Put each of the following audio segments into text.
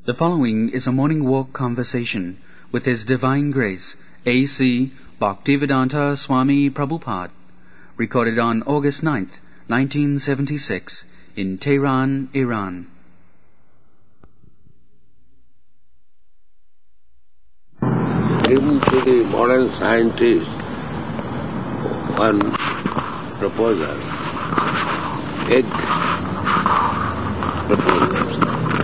The following is a morning walk conversation with His Divine Grace, A.C. Bhaktivedanta Swami Prabhupada, recorded on August 9th, 1976, in Tehran, Iran. Given to the modern scientists one proposal, egg proposal.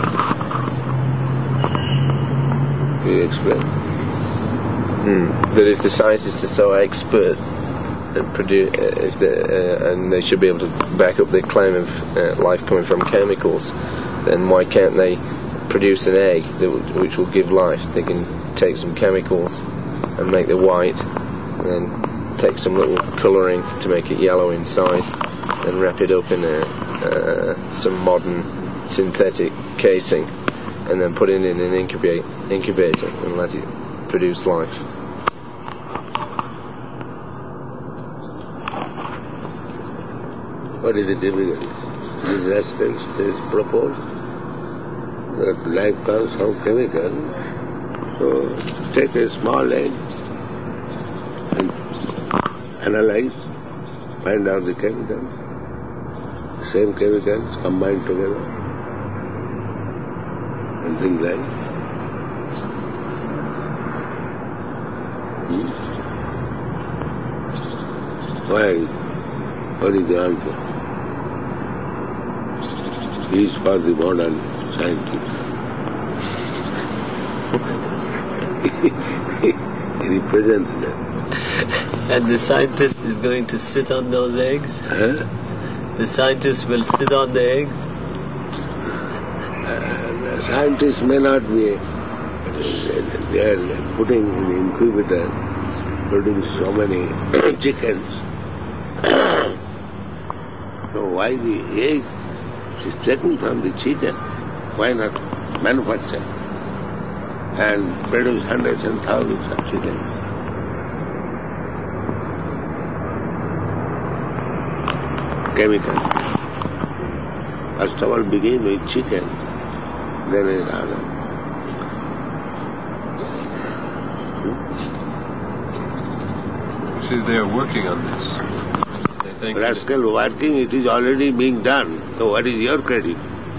Can you explain? That is, the scientists are so expert and and they should be able to back up their claim of life coming from chemicals. Then why can't they produce an egg which will give life? They can take some chemicals and make the white, and then take some little colouring to make it yellow inside, and wrap it up in some modern synthetic casing, and then put it in an incubator and let it produce life. What is the difficulty? These rascals they propose that life comes from chemical. So take a small egg and analyze, find out the chemicals. Same chemicals combined together and bring life. Why? What is the answer? He is for the modern scientist. He represents them. And the scientist is going to sit on those eggs? Huh? The scientist will sit on the eggs? The scientists may not be. They are putting in the incubator, produce so many chickens. So why the egg is taken from the chicken? Why not manufacture and produce hundreds and thousands of chickens? Chemical. First of all, begin with chicken, then another. See, they are working on this. They think Rascal working, it is already being done. So what is your credit?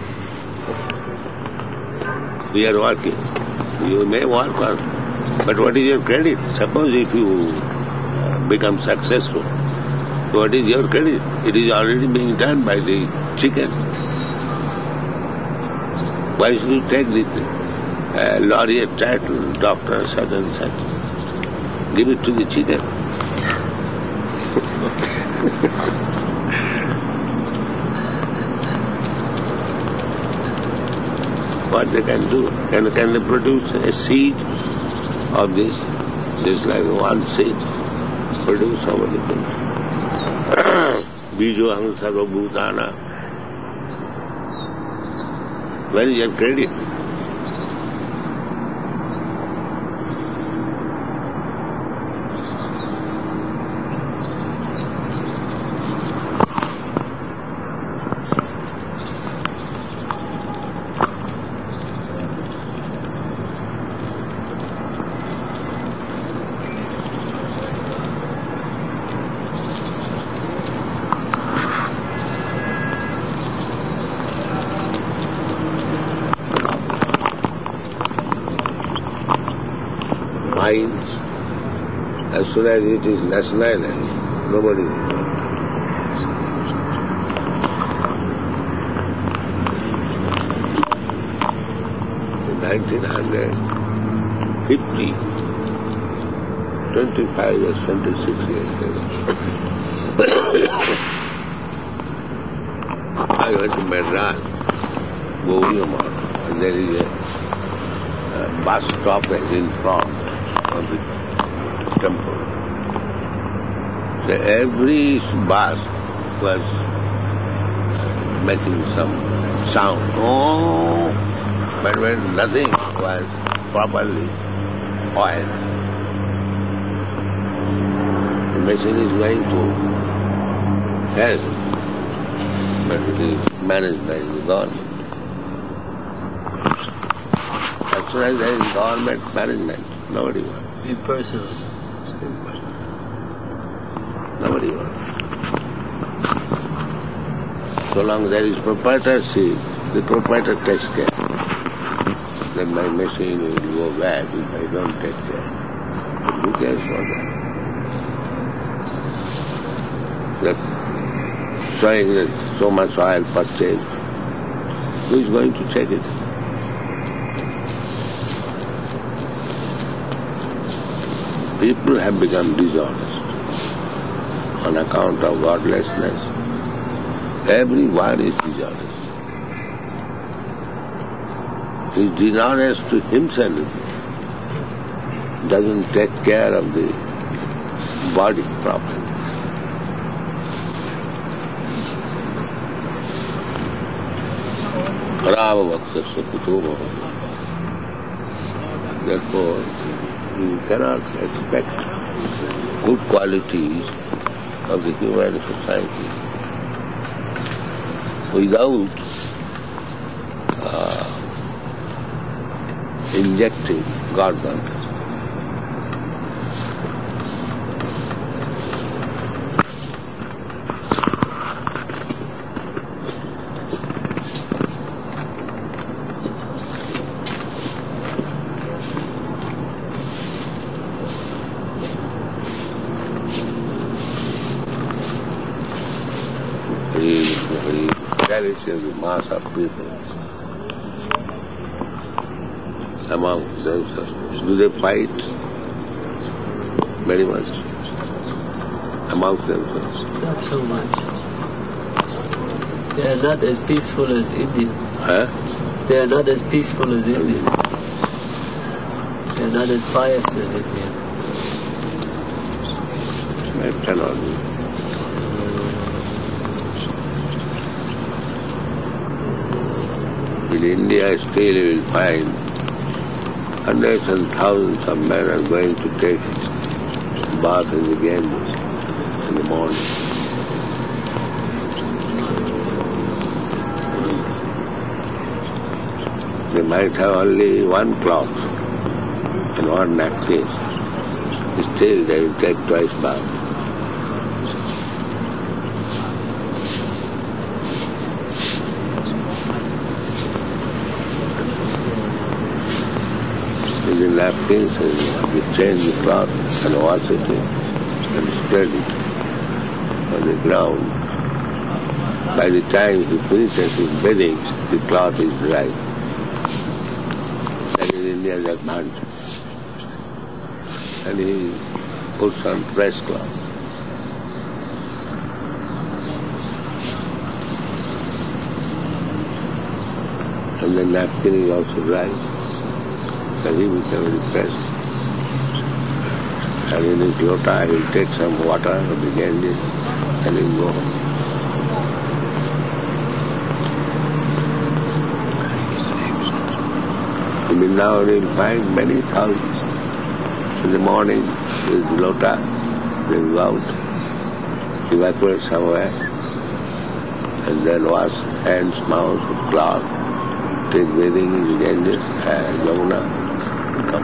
We are working. You may work on, but what is your credit? Suppose if you become successful, what is your credit? It is already being done by the chicken. Why should you take the laureate title, doctor, such and such? Give it to the chicken. What they can do? Can they produce a seed of this? Just like one seed, produce so many things. Bijo aham sarva bhutana. Where is your credit? Minds, as soon as it is nationalized, nobody will know. In 1950, 25 years, 26 years ago, I went to Madras, Govindamar, and there is a bus stoppage in front of the temple. So every bus was making some sound. Oh, but when nothing was properly oiled, the machine is going to hell, but it is managed by the government. soon as there is government management, nobody wants. Impersonal. Nobody wants. So long there is proprietorship, the proprietor takes care. Then my machine will go bad if I don't take care. But who cares for that? That showing that so much oil purchased, who is going to check it? People have become dishonest on account of godlessness. Everyone is dishonest. He is dishonest to himself. Doesn't take care of the body properly. Therefore, you cannot expect good qualities of the human society without injecting God consciousness. He cherishes the mass of people among themselves. Do they fight very much amongst themselves? Not so much. They are not as peaceful as Indians. Huh? They are not as peaceful as Indians. They are not as pious as Indians. It cannot be. In India still you will find hundreds and thousands of men are going to take bath in the Ganges in the morning. They might have only one cloth and one napkin. Still they will take twice bath. The napkins and you change the cloth and wash it and spread it on the ground. By the time he finishes his bathing, the cloth is dry. That in India they can't. And he puts on fresh cloth. And the napkin is also dry. And he became refreshed. And in his lota he will take some water of the Ganges and he will go home. In Vrindavan he will find many thousands. In the morning with lota, they will go out, evaporate somewhere, and then wash hands, mouth with cloth, take bathing in the Ganges and Yamuna. Come.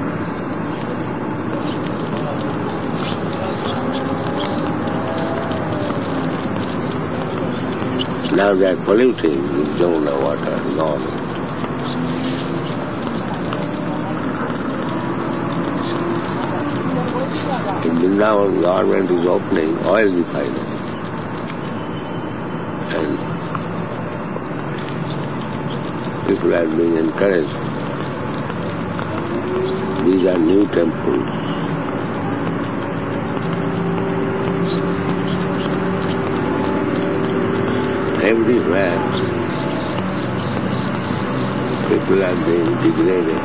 Now they are polluting with Jamuna water and all. In Vrindavan, government is opening oil refinery. And people are being encouraged. These are new temples. Everywhere, people are being degraded.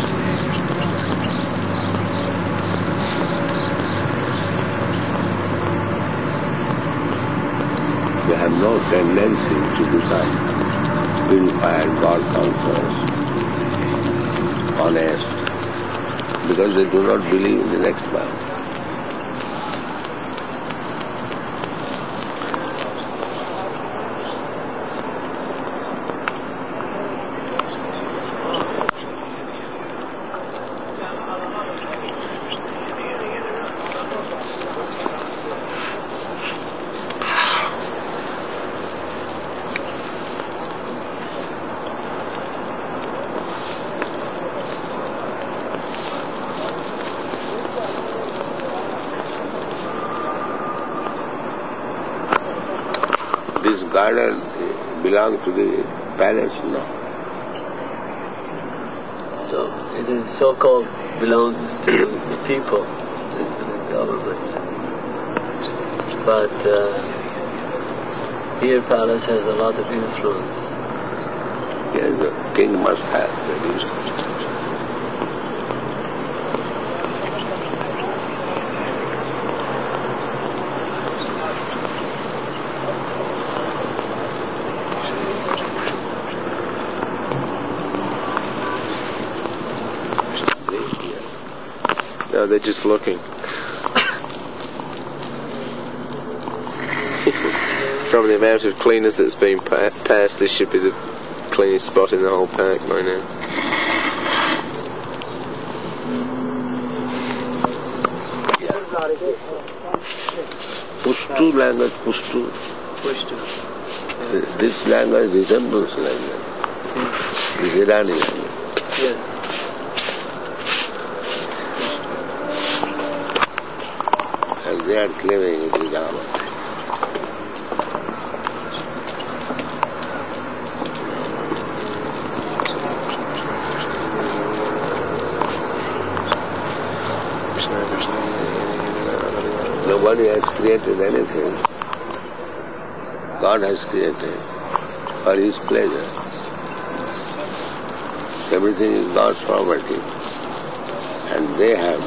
They have no tendency to become purified, God-conscious, honest, because they do not believe in the next birth. garden belongs to the palace? No. So it is so-called belongs to the people, to the government. But here palace has a lot of influence. Yes, the king must have that influence. No, they're just looking. From the amount of cleaners that's been passed, this should be the cleanest spot in the whole park by now. Pushtu language, Pushtu. This language resembles language. This Irani language. Yes. And they are claiming it is our. Nobody has created anything. God has created for His pleasure. Everything is God's property. And they have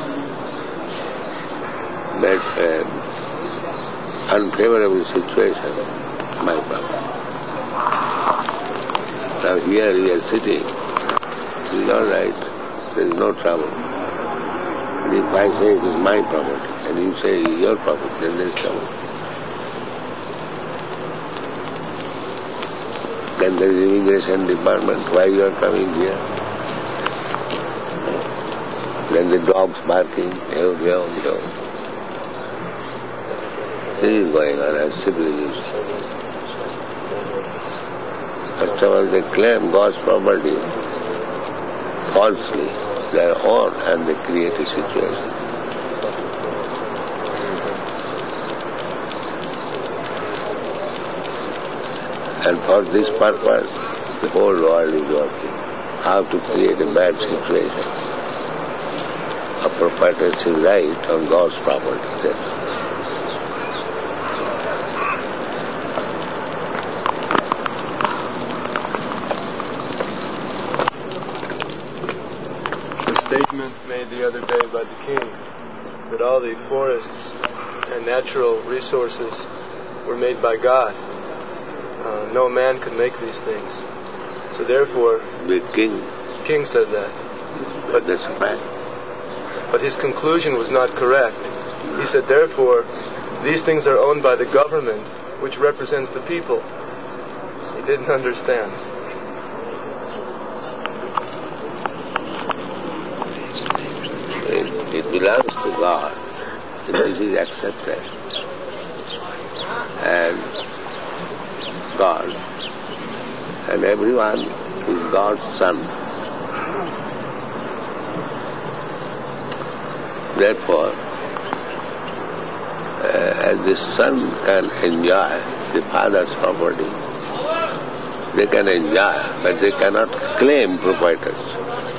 made an unfavorable situation my property. Now here we are sitting. It is all right. There is no trouble. And if I say it is my property, and you say it is your property, then there is trouble. Then there is immigration department. Why you are coming here? Then the dogs barking. Yo. This is going on as civilization. First of all, they claim God's property falsely, their own, and they create a situation. And for this purpose, the whole world is working. How to create a bad situation. A proprietorship right on God's property. The statement made the other day by the king that all the forests and natural resources were made by God. No man could make these things. So therefore, The king said that. But that's a fact. But his conclusion was not correct. He said, therefore, these things are owned by the government, which represents the people. He didn't understand. It belongs to God. This is accepted. And God. And everyone is God's son. Therefore, as the son can enjoy the father's property, they can enjoy, but they cannot claim proprietors.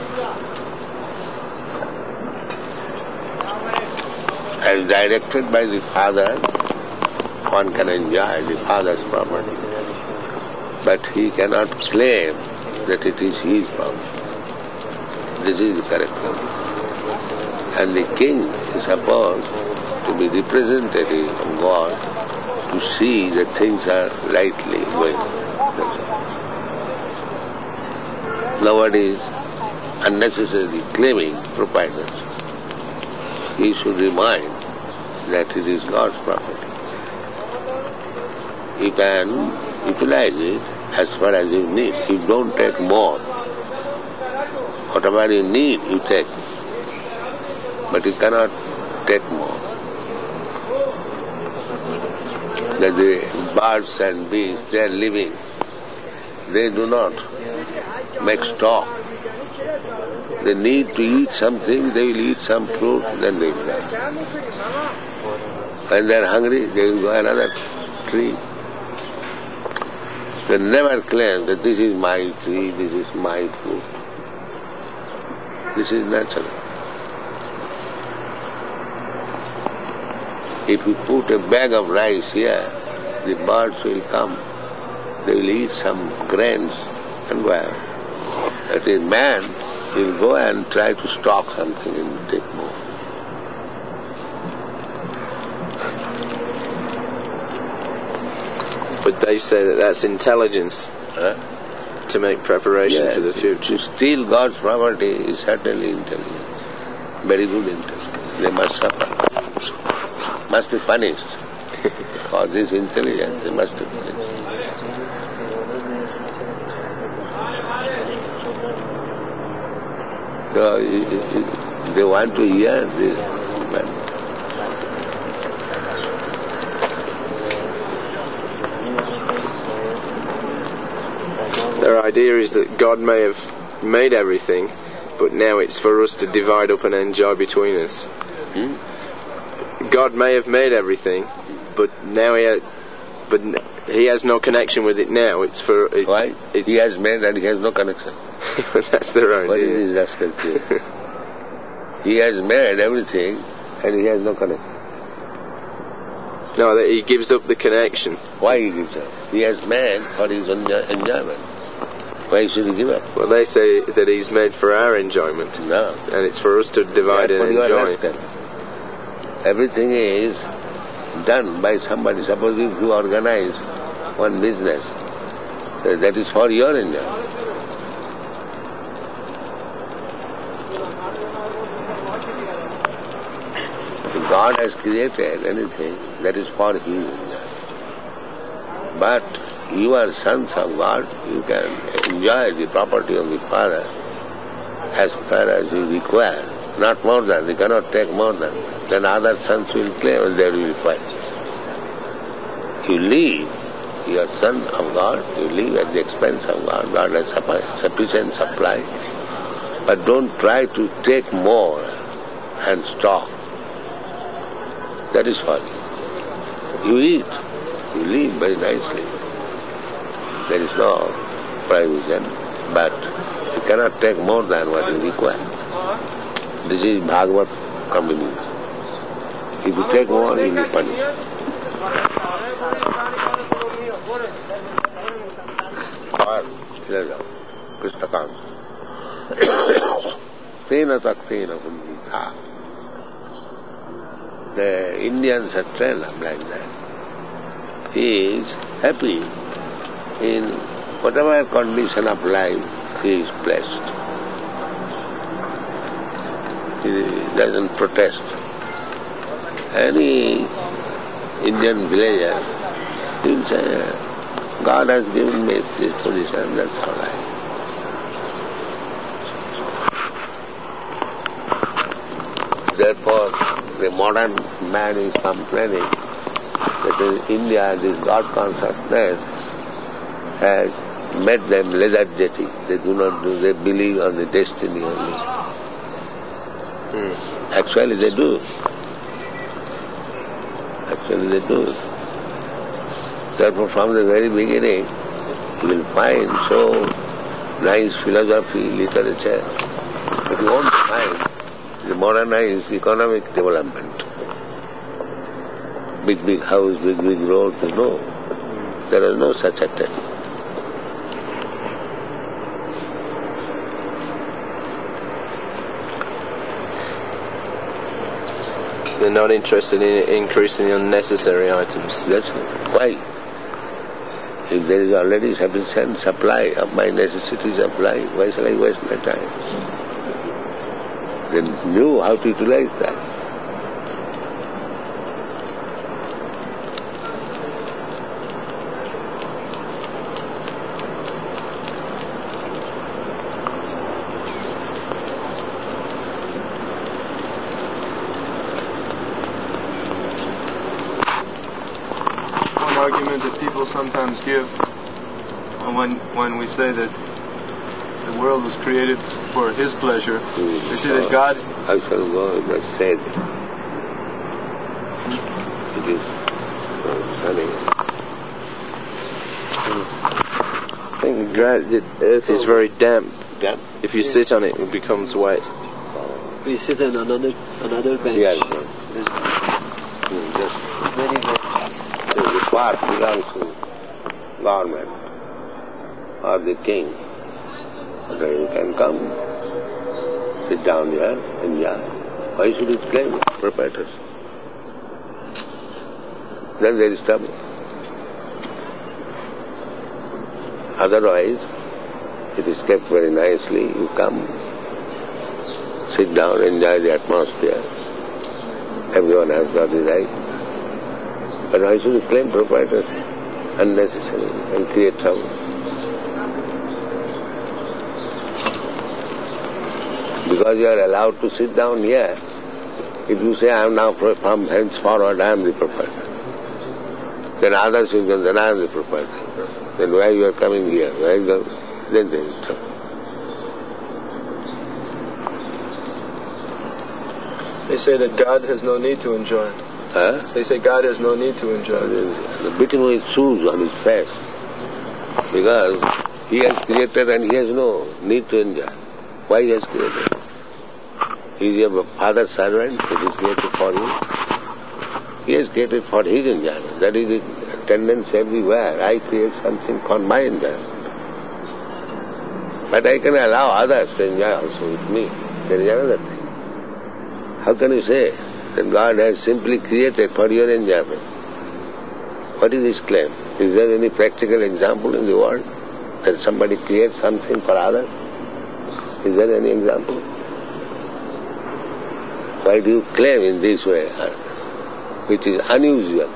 As directed by the father, one can enjoy the father's property, but he cannot claim that it is his property. This is the correct one. And the king is supposed to be representative of God to see that things are rightly going. Nobody is unnecessarily claiming proprietors. He should remind that it is God's property. You can utilize it as far as you need. You don't take more. Whatever you need, you take. But you cannot take more. That the birds and bees, they are living. They do not make stock. They need to eat something, they will eat some fruit, then they will die. When they are hungry, they will go another tree. They never claim that this is my tree, this is my food. This is natural. If you put a bag of rice here, the birds will come. They will eat some grains and go out. That is, man will go and try to stock something and take more. But they say that that's intelligence to make preparation for the future. To steal God's property is certainly intelligent. Very good intelligence. They must suffer. Must be punished. For this intelligence, they must be punished. So they want to hear this. Their idea is that God may have made everything, but now it's for us to divide up and enjoy between us. God may have made everything, but now he has no connection with it now. Why? He has made and he has no connection. That's their idea. What is this rascal here? He has made everything and he has no connection. No, that he gives up the connection. Why he gives up? He has made for his enjoyment. Why should he give up? Well, they say that he's made for our enjoyment. No. And it's for us to divide and enjoy. Everything is done by somebody. Suppose if you organize one business, that is for your enjoyment. If God has created anything, that is for His enjoyment. But you are sons of God, you can enjoy the property of the Father as far as you require, not more than, you cannot take more than. Then other sons will claim and they will require. You live, you are son of God, you live at the expense of God. God has sufficient supply. But don't try to take more and stop. That is folly. You eat, you live very nicely. There is no prohibition, but you cannot take more than what you require. This is Bhagavad community. If you take more, you will be punished. Krishna comes. Tena taktena kundita. The Indians are trained up like that. He is happy in whatever condition of life he is blessed. He doesn't protest. Any Indian villager will say, God has given me this position, that's all right. Therefore, the modern man is complaining that in India this God consciousness has made them lethargic. They do not do, they believe on the destiny only. Actually they do. Therefore from the very beginning you will find so nice philosophy, literature, but you won't find the modernized economic development. Big house, big roads, no. There is no such attempt. They're not interested in increasing the unnecessary items. That's why. If there is already sufficient supply of my necessity supply, why shall I waste my time? They knew how to utilize that. Argument that people sometimes give when we say that the world was created for His pleasure. They say that God... I shall go and say it. It is sunny. nothing. The earth is very damp. Damp. If you sit on it, it becomes wet. We sit on another bench. Yes. There's Just many benches. so the part belongs to government or the king. So you can come, sit down here, enjoy. Why should you claim proprietors? Then there is trouble. Otherwise, it is kept very nicely. You come, sit down, enjoy the atmosphere. Everyone has got the right. But why should you claim proprietors? Unnecessary and create trouble. Because you are allowed to sit down here, if you say, I am now from henceforward, I am the proprietor. Then others will say, then I am the proprietor. Then why you are coming here? Why you are, then there is trouble. They say that God has no need to enjoy. Huh? They say God has no need to enjoy. Beat him with shoes on his face. Because he has created and he has no need to enjoy. Why he has created? He is your father's servant, it is created for him. He has created for his enjoyment. That is the tendency everywhere. I create something for my enjoyment. But I can allow others to enjoy also with me. There is another thing. How can you say that God has simply created for your enjoyment? What is his claim? Is there any practical example in the world that somebody creates something for others? Is there any example? Why do you claim in this way, which is unusual?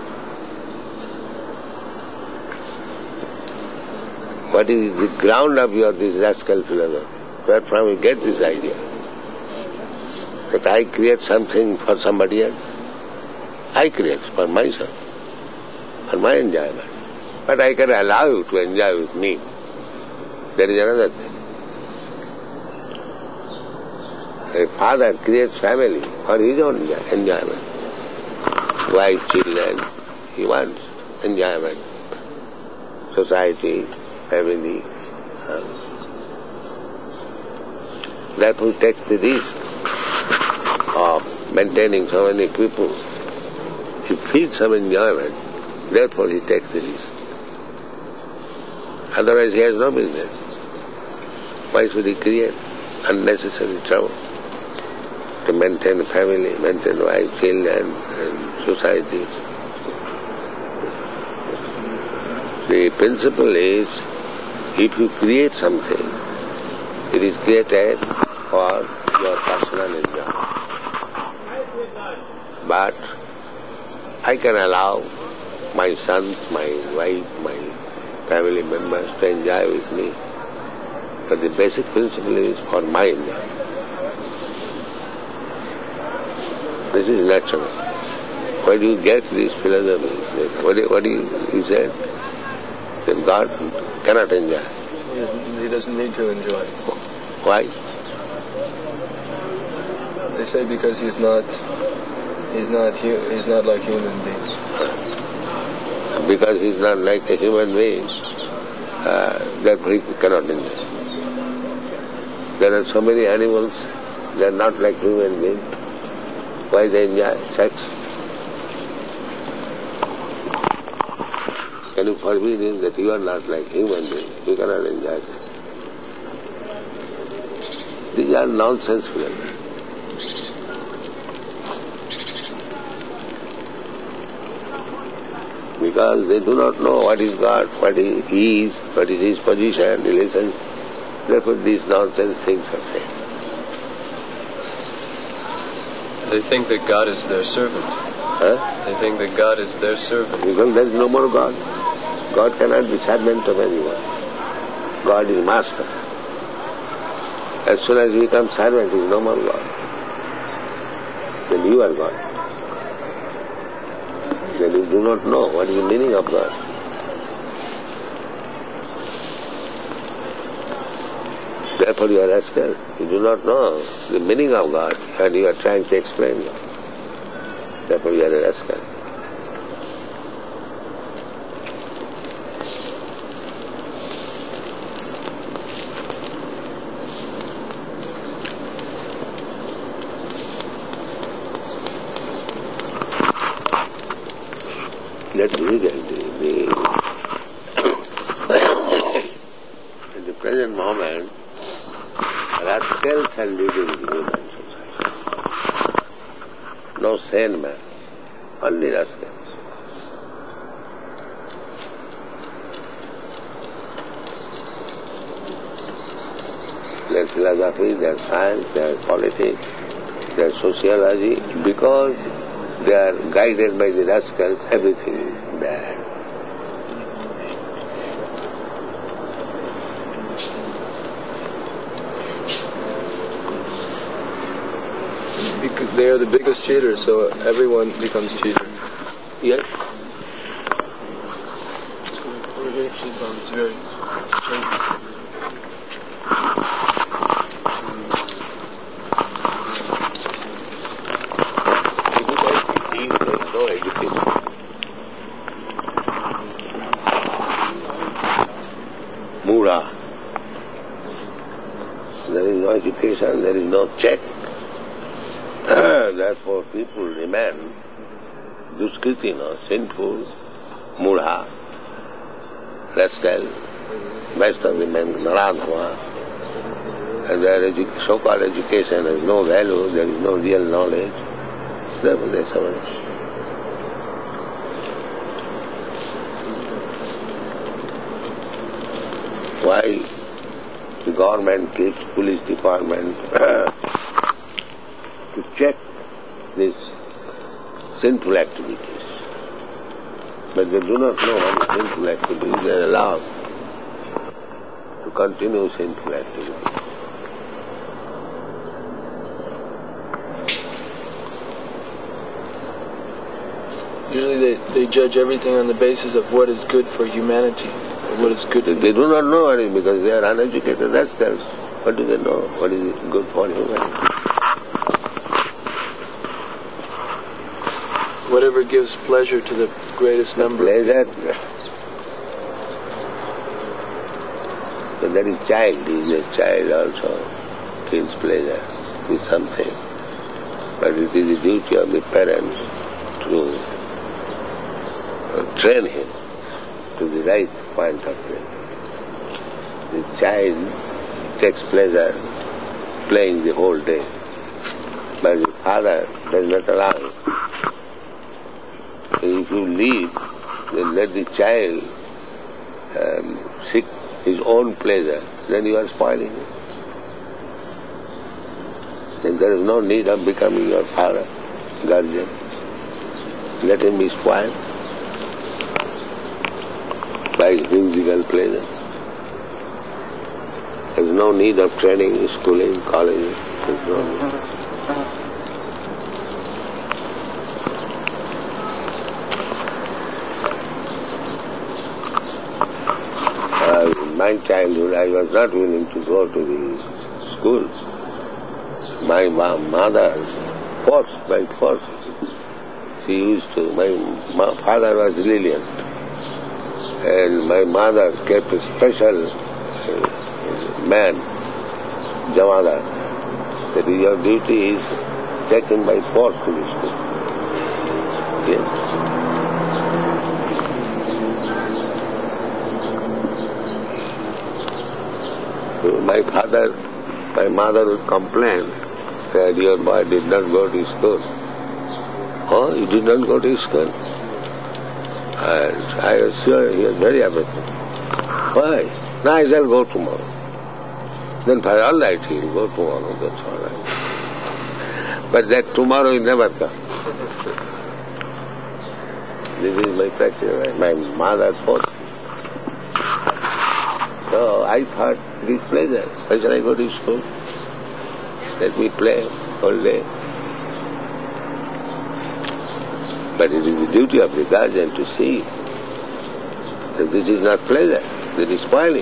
What is the ground of your this rascal philosophy? Where from you get this idea? That I create something for somebody else. I create for myself, for my enjoyment. But I can allow you to enjoy with me. There is another thing. A father creates family for his own enjoyment. Wife, children, he wants enjoyment. Society, family. Therefore he takes the risk of maintaining so many people. He feels some enjoyment, therefore he takes the risk. Otherwise he has no business. Why should he create unnecessary trouble? To maintain family, maintain wife, children, and society. The principle is, if you create something, it is created for your personal enjoyment. But I can allow my sons, my wife, my family members to enjoy with me. But the basic principle is for my enjoyment. This is natural. Why do you get this philosophy? What do you say? That God cannot enjoy. He doesn't need to enjoy. Why? They say because he's not like human beings. Because he's not like a human being, therefore he cannot enjoy. There are so many animals, they are not like human beings. Why they enjoy sex? Can you forbid him that you are not like human being? You cannot enjoy this. These are nonsense philosophy. Because they do not know what is God, what He is, what is His position, relation. Therefore these nonsense things are said. They think that God is their servant. They think that God is their servant. Because there is no more God. God cannot be servant of anyone. God is master. As soon as you become servant, he is no more God. Then you are God. Then you do not know what is the meaning of God. Therefore you are rascal. You do not know the meaning of God and you are trying to explain God. Therefore you are a rascal. That's difficulty. In the present moment, rascals are leading the human society. No sane man, only rascals. Their philosophy, their science, their politics, their sociology, because they are guided by the rascals, everything is bad. Because they are the biggest cheaters, so everyone becomes cheater. Yes? It's very no education. Mura. There is no education, there is no check. Therefore people remain duskritina, sinful, mura, rascal, best of the men, naradhava, and their so-called education has no value, there is no real knowledge. Therefore they suffer. Why the government keeps police department to check these sinful activities. But they do not know what is sinful activities. They are allowed to continue sinful activities. Usually they judge everything on the basis of what is good for humanity, or what is good. They do not know what is, because they are uneducated rascals. What do they know? What is good for humanity? Whatever gives pleasure to the greatest number. Pleasure. So that is child. A child also feels pleasure with something. But it is the duty of the parents to train him to the right point of view. The child takes pleasure playing the whole day, but the father does not allow it. So if you leave, then let the child seek his own pleasure, then you are spoiling it. Then there is no need of becoming your father, guardian. Let him be spoiled by musical pleasure. There is no need of training, schooling, college. There is no need. In my childhood, I was not willing to go to the schools. My mother forced by force. She used to. My father was brilliant, and my mother kept a special man, Jamadar, that your duty is taken by force to the school. Yes. So my mother would complain that your boy did not go to school. Oh, you did not go to school? And I was sure he was very apathetic. Why? No, I shall go tomorrow. Then all right, he will go tomorrow, that's all right. But that tomorrow will never come. This is my practice. My mother forced me. So I thought, it is pleasure. Why shall I go to school? Let me play all day. But it is the duty of the guardian to see that this is not pleasure, this is spoiling.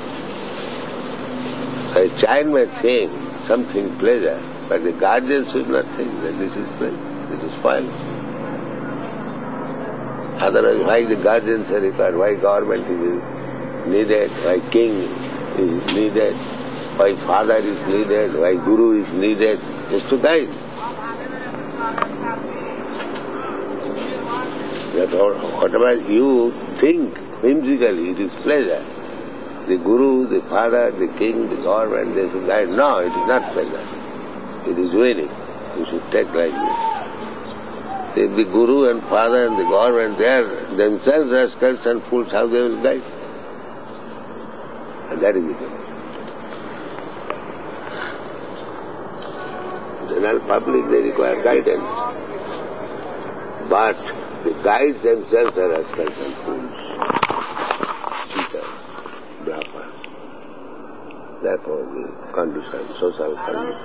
A child may think something pleasure, but the guardian should not think that this is pleasure, this is spoiling. Otherwise, why the guardians are required, why government is needed, why king is needed, why father is needed, why guru is needed, just to guide. That whatever you think whimsically, it is pleasure. The Guru, the Father, the King, the government, they should guide. No, it is not pleasure. It is winning. You should take like this. If the Guru and Father and the government, they are themselves rascals and fools, how they will guide? And that is it. General public, they require guidance. But the guides themselves are rascals and fools. Cheaters, Brahmas. Therefore the condition, social condition.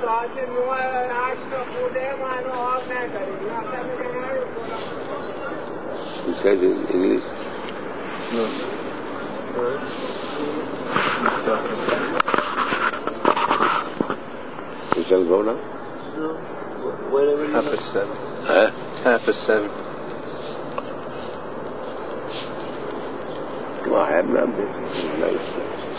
He says in English? No. We shall go now? No. Whatever you 7:30. Huh? It's 7:30. No, I have not been. Nice.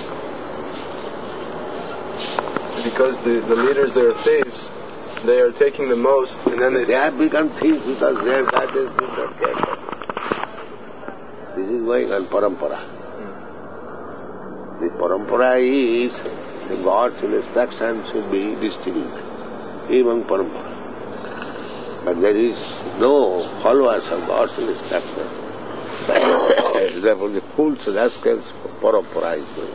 Because the leaders, they are thieves. They are taking the most, and then They have become thieves because their guidance is not careful. This is going on parampara. The parampara is the God's instruction should be distinct, even parampara. But there is no followers of God's instruction. Therefore the fools, rascals, parampara is going.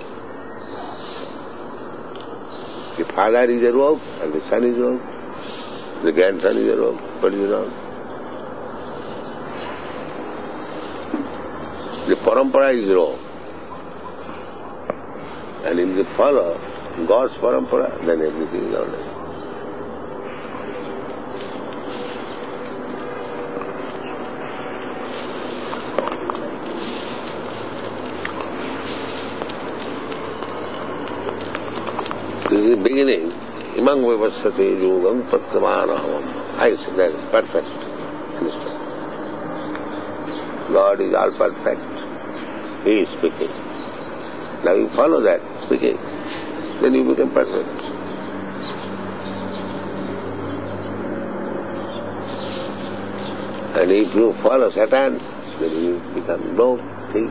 The father is a rogue and the son is rogue. The grandson is a rogue. What is wrong? The parampara is wrong. And if they follow God's parampara, then everything is all right. This is the beginning. Imang vivasate yogam prattamanaham. I say that is perfect. Understand? God is all perfect. He is speaking. Now you follow that speaking, then you become perfect. And if you follow Satan, then you become no thief.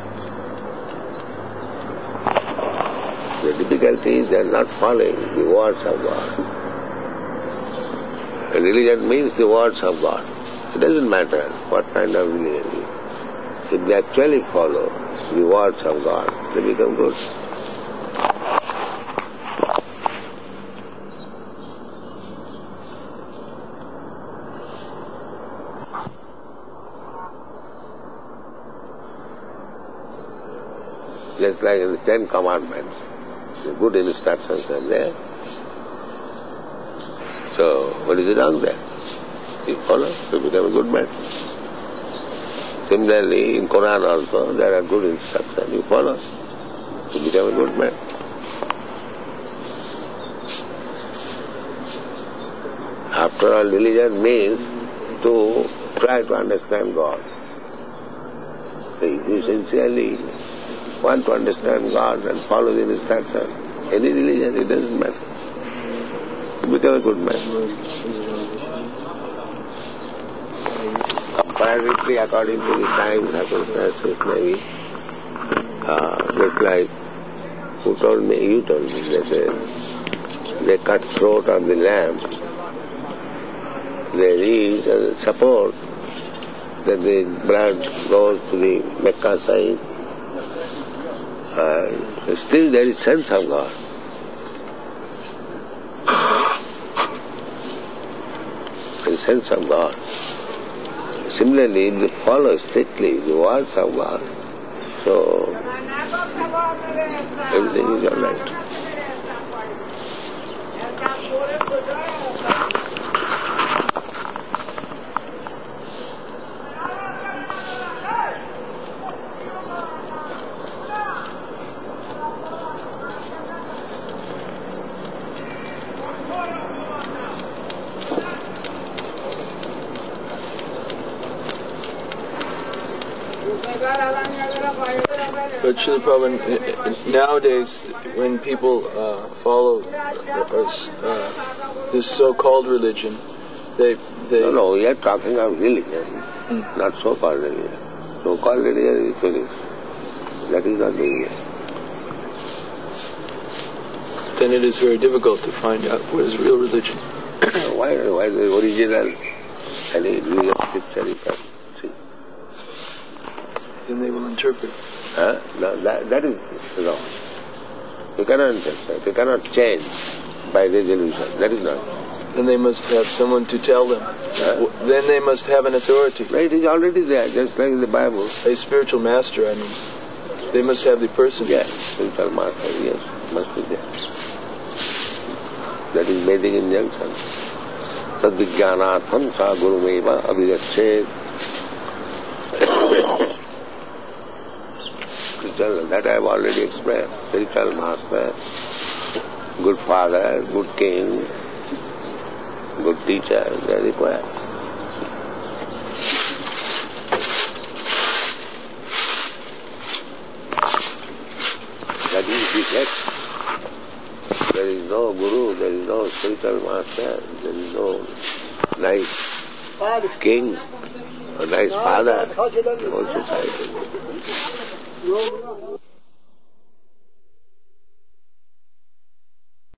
The difficulty is they are not following the words of God. And religion means the words of God. It doesn't matter what kind of religion it is. If they actually follow the words of God, they become good. Just like in the 10 Commandments, the good instructions are there. So, what is wrong there? You follow, you become a good man. Similarly, in Quran also, there are good instructions. You follow, you become a good man. After all, religion means to try to understand God. So if you sincerely want to understand God and follow the instruction, any religion, it doesn't matter. You become a good man. Comparatively, according to the time, circumstances, maybe, just like, who told me, you told me, they cut throat of the lamb. There is a support that the blood goes to the Mecca side. Still there is sense of God. There is sense of God. Similarly, if they follow strictly the words of God, so everything is all right. But Srila Prabhupada, nowadays, when people follow this so-called religion, No, we are talking of religion, not so-called religion. So-called religion is finished. That is not religion. Then it is very difficult to find out what is real religion. Why the original any real scripture you can see? Then they will interpret. No, that is wrong. You cannot interpret. You cannot change by resolution. That is not. Then they must have someone to tell them. Then they must have an authority. No, it is already there, just like in the Bible. A spiritual master, I mean. They must have the person. Yes, spiritual master, yes, must be there. That is Vedic injunction. Tad-vijnanatham sa gurumeva abhigachet. That I have already explained. Spiritual master, good father, good king, good teacher, they are required. That is defect. There is no guru, there is no spiritual master, there is no nice king, a nice father in all society.